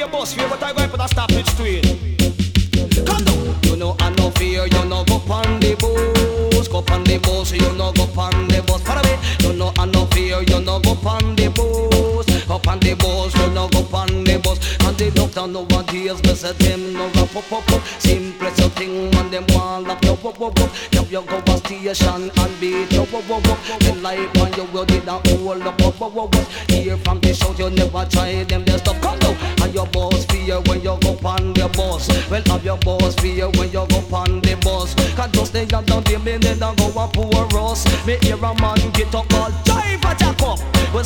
your boss fear, but I go and put a stoppage to it. Come down. You know I no fear, you no go pon the bus. Go pon the bus, you no go pon the bus. Follow me. You know I no fear, you no go pon the bus. Go pon the bus, you no go pon the bus. And the doctor nowadays, me say them no rap up. Simplest thing when them want lap you up. You go a station and beat you up. The life when you will did a hold up. Hear from the shout, you never try them their stuff. Come down. And your boss fear when you go pon the bus. Well, have your boss fear when you go pon the bus. Cause just they down the minute and go a poor us. Me hear a man get up all drive a jack up. Well,